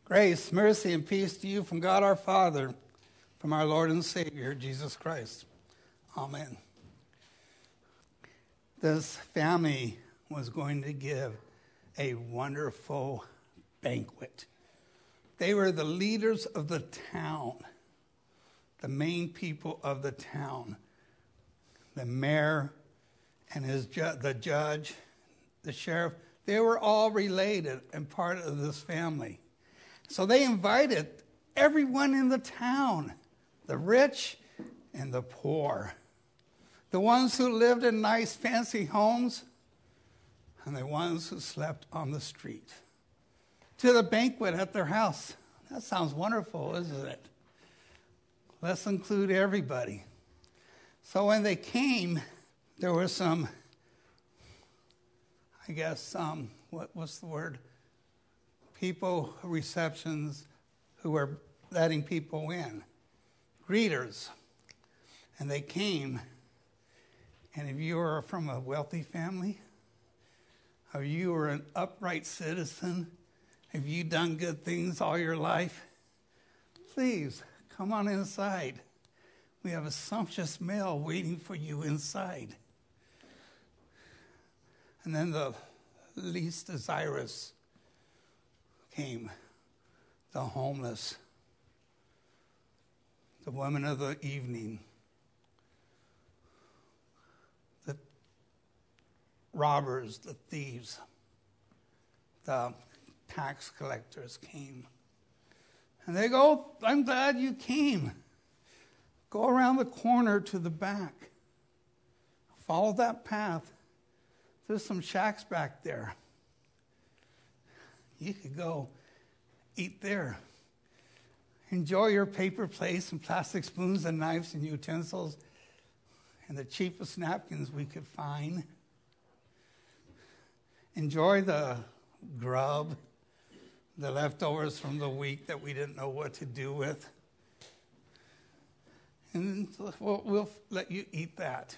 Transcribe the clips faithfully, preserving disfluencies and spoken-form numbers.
Grace, mercy, and peace to you from God our Father, from our Lord and Savior, Jesus Christ. Amen. This family was going to give a wonderful banquet. They were the leaders of the town, the main people of the town, the mayor and his ju- the judge, the sheriff. They were all related and part of this family. So they invited everyone in the town, the rich and the poor, the ones who lived in nice fancy homes and the ones who slept on the street, to the banquet at their house. That sounds wonderful, isn't it? Let's include everybody. So when they came, there were some, I guess, um, what was the word? People, receptions, who were letting people in, greeters. And they came, and if you were from a wealthy family, if you were an upright citizen, have you done good things all your life, please come on inside. We have a sumptuous meal waiting for you inside. And then the least desirous came, the homeless, the women of the evening, the robbers, the thieves, the tax collectors came. And they go, I'm glad you came. Go around the corner to the back. Follow that path. There's some shacks back there. You could go eat there. Enjoy your paper plates and plastic spoons and knives and utensils and the cheapest napkins we could find. Enjoy the grub, the leftovers from the week that we didn't know what to do with. And we'll, we'll let you eat that.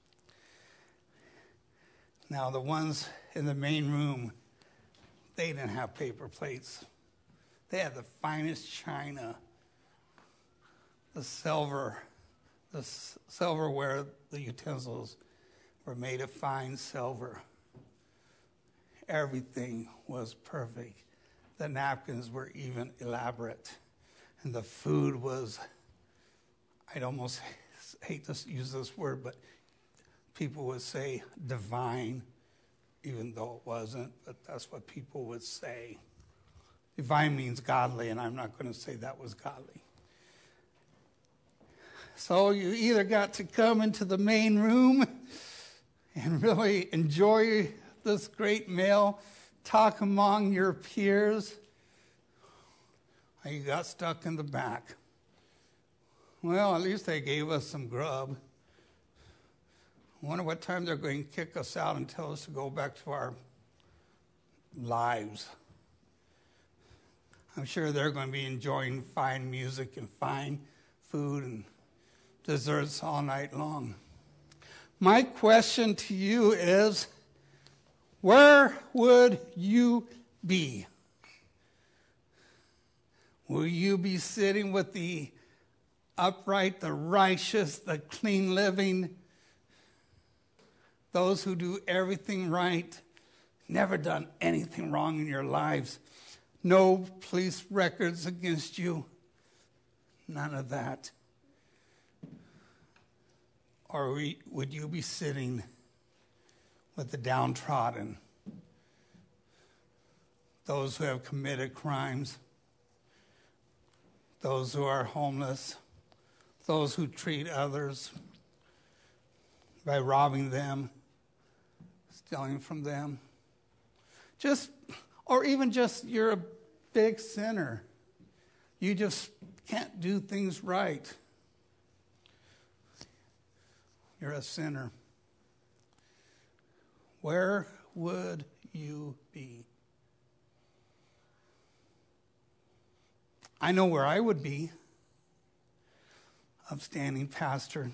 Now, the ones in the main room, they didn't have paper plates. They had the finest china, the silver, the s- silverware, the utensils were made of fine silver. Everything was perfect. The napkins were even elaborate. And the food was, I'd almost hate to use this word, but people would say divine, even though it wasn't, but that's what people would say. Divine means godly, and I'm not going to say that was godly. So you either got to come into the main room and really enjoy this great meal, talk among your peers, or you got stuck in the back. Well, at least they gave us some grub. I wonder what time they're going to kick us out and tell us to go back to our lives. I'm sure they're going to be enjoying fine music and fine food and desserts all night long. My question to you is, where would you be? Will you be sitting with the upright, the righteous, the clean living, those who do everything right, never done anything wrong in your lives, no police records against you, none of that? Or would you be sitting with the downtrodden, those who have committed crimes, those who are homeless, those who treat others by robbing them, stealing from them? Just, or even just you're a big sinner. You just can't do things right. You're a sinner. Where would you be? I know where I would be. Upstanding pastor.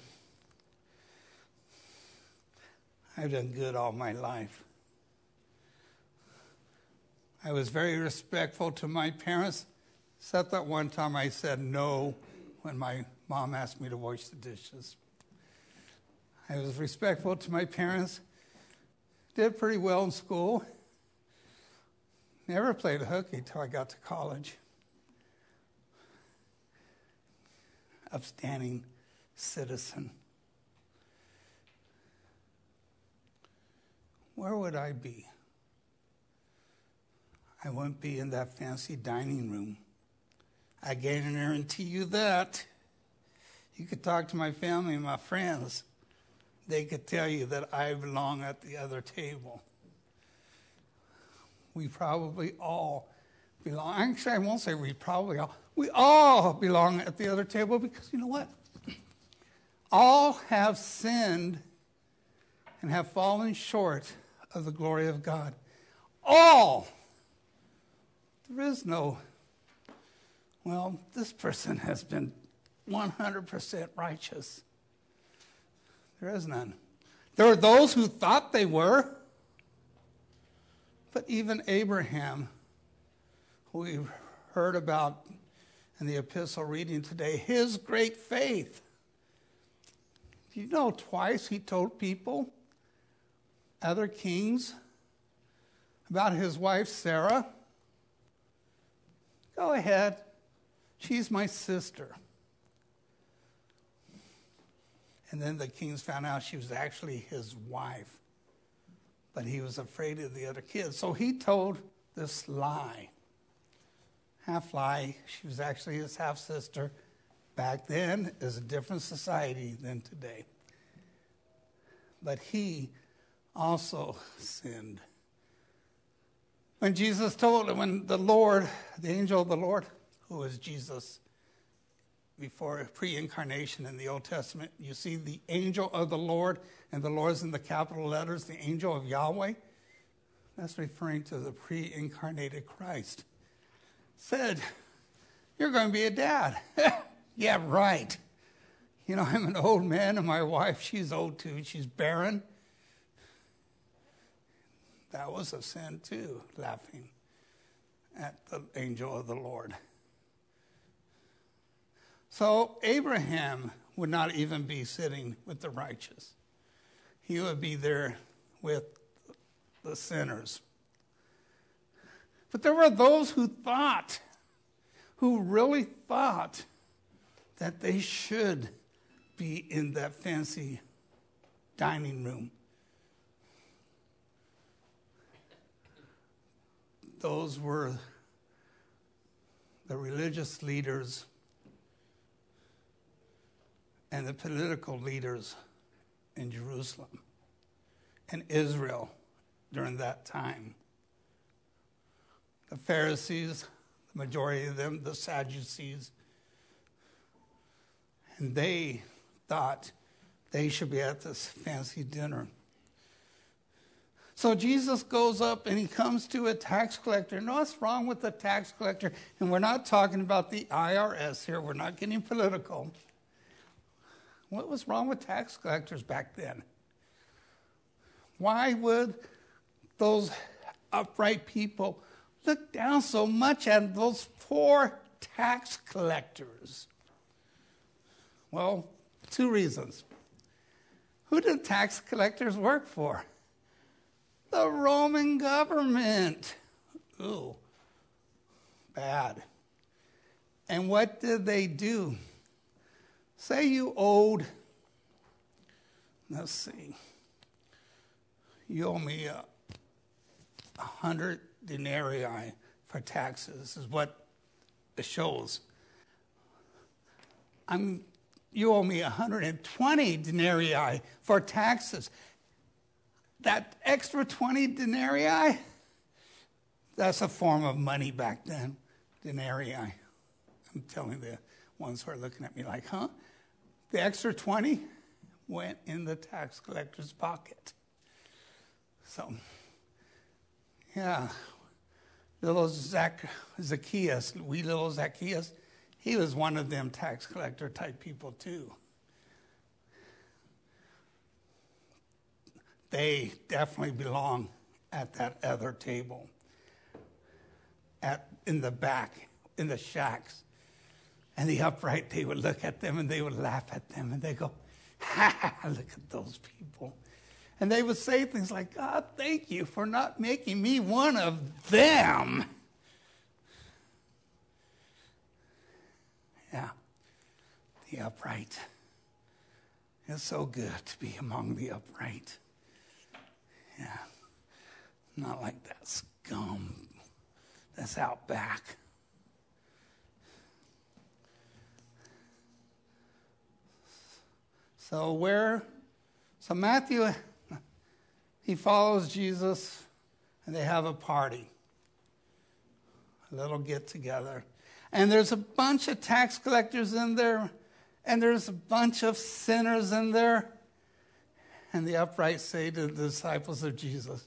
I've done good all my life. I was very respectful to my parents. Except that one time I said no when my mom asked me to wash the dishes. I was respectful to my parents. Did pretty well in school. Never played hooky till I got to college. Upstanding citizen. Where would I be? I wouldn't be in that fancy dining room. I guarantee you that. You could talk to my family and my friends. They could tell you that I belong at the other table. We probably all belong. Actually, I won't say we probably all. We all belong at the other table because you know what? All have sinned and have fallen short of the glory of God. All. There is no, well, this person has been one hundred percent righteous. There is none. There are those who thought they were, but even Abraham, who we heard about in the epistle reading today, his great faith. You know, twice he told people, other kings, about his wife Sarah. Go ahead. She's my sister. And then the kings found out she was actually his wife. But he was afraid of the other kids. So he told this lie. Half lie. She was actually his half sister. Back then, it was a different society than today. But he also sinned. When Jesus told him, when the Lord, the angel of the Lord, who was Jesus before pre-incarnation in the Old Testament, you see the angel of the Lord, and the Lord's in the capital letters, the angel of Yahweh. That's referring to the pre-incarnated Christ. Said, you're going to be a dad. Yeah, right. You know, I'm an old man, and my wife, she's old too. She's barren. That was a sin too, laughing at the angel of the Lord. So Abraham would not even be sitting with the righteous. He would be there with the sinners. But there were those who thought, who really thought that they should be in that fancy dining room. Those were the religious leaders and the political leaders in Jerusalem and Israel during that time. The Pharisees, the majority of them, the Sadducees, and they thought they should be at this fancy dinner. So Jesus goes up and he comes to a tax collector. And what's wrong with the tax collector? And we're not talking about the I R S here. We're not getting political. What was wrong with tax collectors back then? Why would those upright people look down so much at those poor tax collectors? Well, two reasons. Who did tax collectors work for? The Roman government. Ooh, bad. And what did they do? Say you owed, let's see, you owe me a, a hundred denarii for taxes. This is what it shows. I'm, you owe me one hundred twenty denarii for taxes. That extra twenty denarii, that's a form of money back then, denarii. I'm telling the ones who are looking at me like, huh? The extra twenty went in the tax collector's pocket. So, yeah, little Zac- Zacchaeus, wee little Zacchaeus, he was one of them tax collector type people too. They definitely belong at that other table, at in the back, in the shacks. And the upright, they would look at them and they would laugh at them. And they go, ha, ha, look at those people. And they would say things like, God, thank you for not making me one of them. Yeah, the upright. It's so good to be among the upright. Yeah, not like that scum that's out back. So where, so Matthew, he follows Jesus, and they have a party, a little get together. And there's a bunch of tax collectors in there, and there's a bunch of sinners in there. And the upright say to the disciples of Jesus,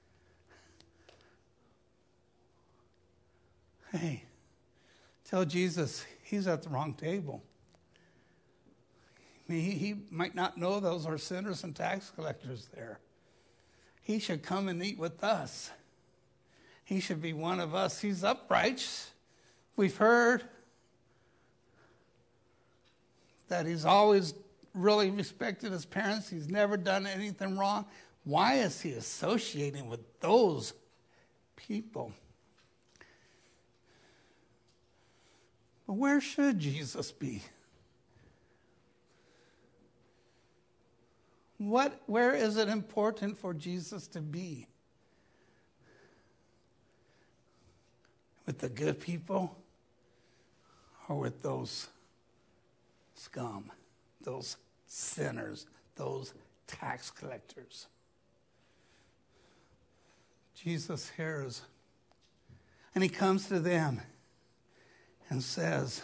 hey, tell Jesus he's at the wrong table. I mean, he, he might not know those are sinners and tax collectors there. He should come and eat with us. He should be one of us. He's upright. We've heard that he's always really respected his parents. He's never done anything wrong. Why is he associating with those people? But where should Jesus be? What, where is it important for Jesus to be? With the good people or with those scum, those sinners, those tax collectors? Jesus hears, and he comes to them and says,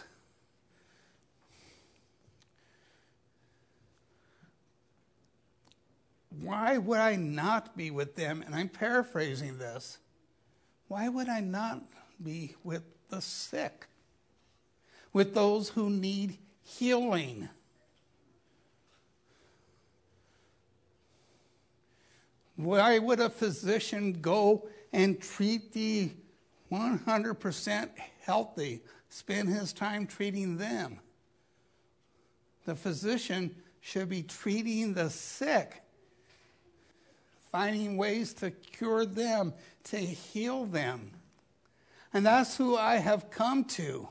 why would I not be with them? And I'm paraphrasing this. Why would I not be with the sick? With those who need healing? Why would a physician go and treat the one hundred percent healthy, spend his time treating them? The physician should be treating the sick, finding ways to cure them, to heal them. And that's who I have come to,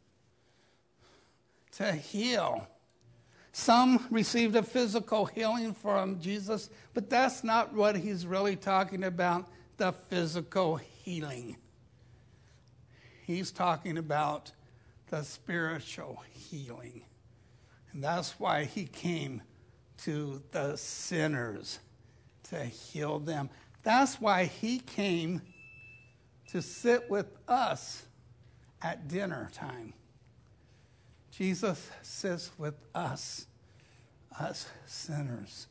to heal. Some received a physical healing from Jesus, but that's not what he's really talking about, the physical healing. He's talking about the spiritual healing. And that's why he came to the sinners, to heal them. That's why he came to sit with us at dinner time. Jesus sits with us, us sinners.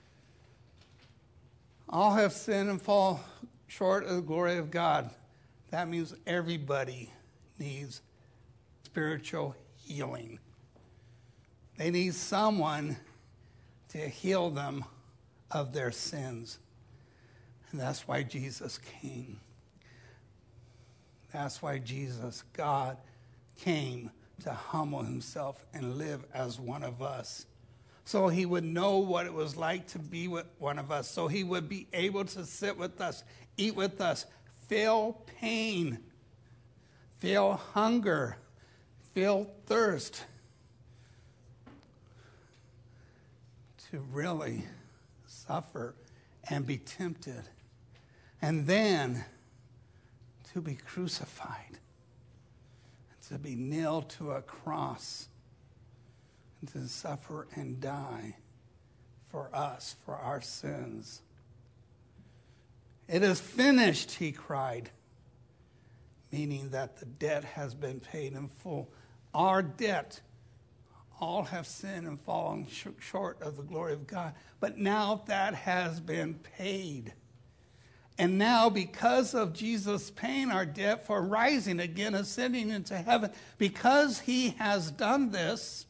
All have sinned and fall short of the glory of God. That means everybody needs spiritual healing. They need someone to heal them of their sins. And that's why Jesus came. That's why Jesus, God, came to humble himself and live as one of us. So he would know what it was like to be with one of us. So he would be able to sit with us, eat with us, feel pain, feel hunger, feel thirst, to really suffer and be tempted, and then to be crucified, to be nailed to a cross, and to suffer and die for us, for our sins. It is finished, he cried, meaning that the debt has been paid in full. Our debt, all have sinned and fallen sh- short of the glory of God. But now that has been paid. And now, because of Jesus paying our debt for rising again, ascending into heaven, because he has done this,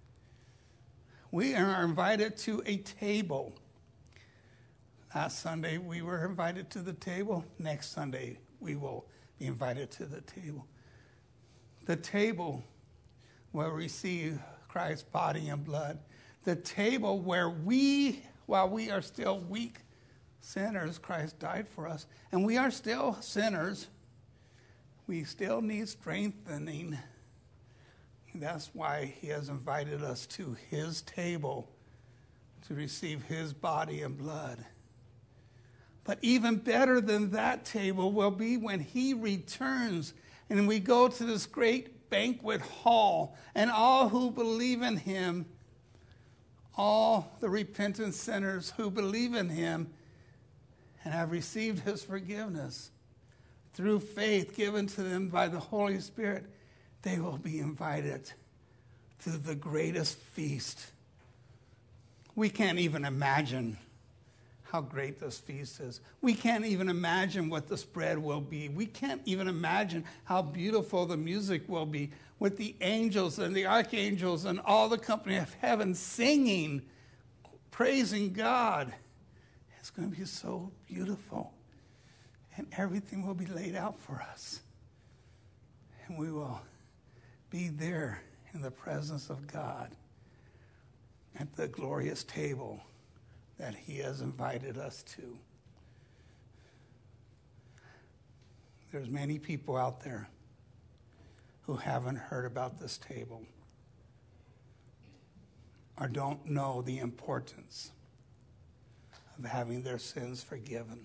we are invited to a table. Last Sunday, we were invited to the table. Next Sunday, we will be invited to the table. The table will receive Christ's body and blood. The table where we, while we are still weak sinners, Christ died for us. And we are still sinners. We still need strengthening. That's why he has invited us to his table to receive his body and blood. But even better than that table will be when he returns and we go to this great banquet hall, and all who believe in him, all the repentant sinners who believe in him and have received his forgiveness through faith given to them by the Holy Spirit, they will be invited to the greatest feast. We can't even imagine how great this feast is. We can't even imagine what the spread will be. We can't even imagine how beautiful the music will be with the angels and the archangels and all the company of heaven singing, praising God. It's going to be so beautiful. And everything will be laid out for us. And we will be there in the presence of God at the glorious table that he has invited us to. There's many people out there who haven't heard about this table or don't know the importance of having their sins forgiven.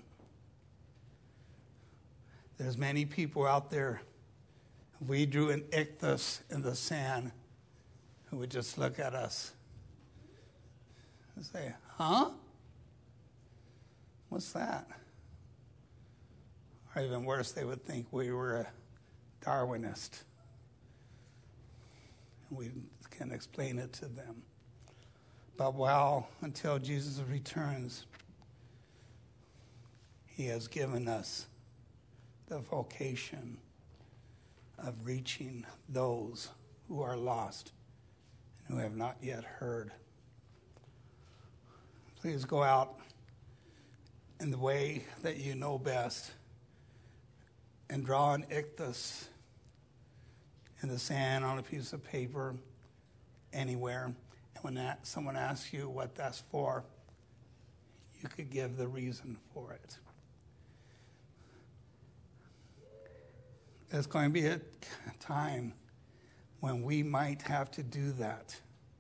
There's many people out there, if we drew an ichthus in the sand, who would just look at us and say, huh? What's that? Or even worse, they would think we were a Darwinist. And we can explain it to them. But while, until Jesus returns, he has given us the vocation of reaching those who are lost and who have not yet heard. Please go out in the way that you know best and draw an ichthus in the sand on a piece of paper anywhere. And when that, someone asks you what that's for, you could give the reason for it. There's going to be a time when we might have to do that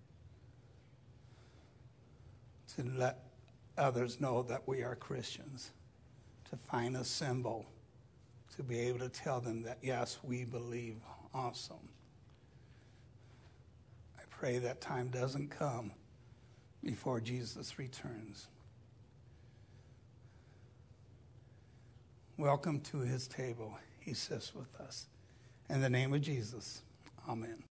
to let others know that we are Christians, to find a symbol, to be able to tell them that, yes, we believe also. I pray that time doesn't come before Jesus returns. Welcome to his table. He sits with us. In the name of Jesus, amen.